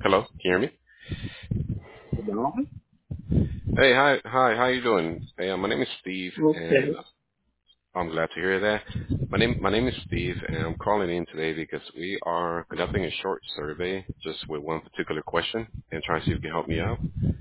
Hello, can you hear me? Hello? Hey, hi, how you doing? Hey, my name is Steve, and Okay. I'm glad to hear that. My name is Steve, and I'm calling in today because we are conducting a short survey just with one particular question and trying to see if you can help me out.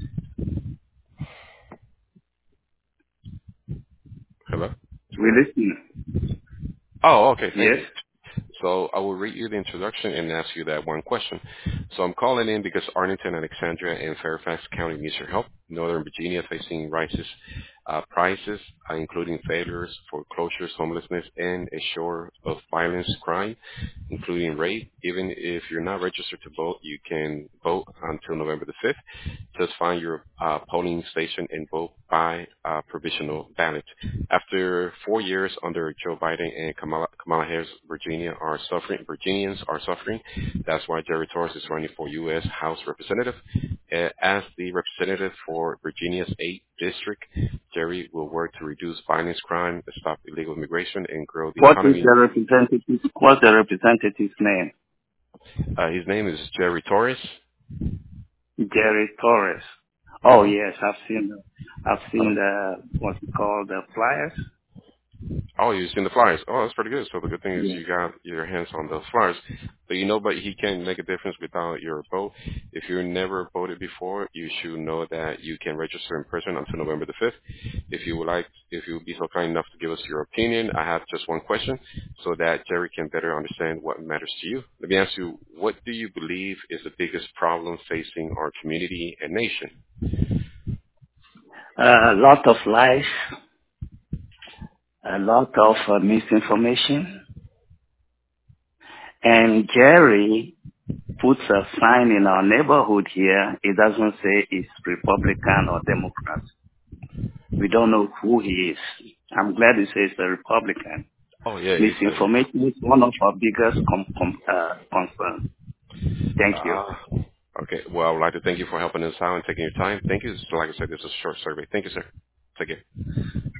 Hello. We listen. Oh, okay, thank Yes. you. So I will read you the introduction and ask you that one question. So I'm calling in because Arlington, Alexandria, and Fairfax County needs your help. Northern Virginia facing rises prices, including failures, foreclosures, homelessness, and a shore of violence, crime, including rape. Even if you're not registered to vote, you can vote until November the 5th. Just find your polling station and vote by provisional ballot. After 4 years under Joe Biden and Kamala Harris, Virginians are suffering. That's why Jerry Torres is running for U.S. House Representative. As the representative for Virginia's 8th district, Jerry will work to reduce violence, crime, stop illegal immigration, and grow the What is economy. the representative? What's the representative's name? His name is Jerry Torres. Jerry Torres. Oh hmm yes, I've seen the what's it called, the flyers. Oh, you've seen the flyers. Oh, that's pretty good. So the good thing is Yeah. you got your hands on those flyers. But he can make a difference without your vote. If you never voted before, you should know that you can register in person until November the 5th. If you would be so kind enough to give us your opinion, I have just one question so that Jerry can better understand what matters to you. Let me ask you, what do you believe is the biggest problem facing our community and nation? A lot of lies, a lot of misinformation, and Jerry puts a sign in our neighborhood here. It doesn't say it's Republican or Democrat. We don't know who he is. I'm glad he says a Republican. Oh, yeah, he's the Misinformation is one of our biggest concerns. Thank you. Ah, okay. Well, I would like to thank you for helping us out and taking your time. Thank you. So like I said, this is a short survey. Thank you, sir. Take care.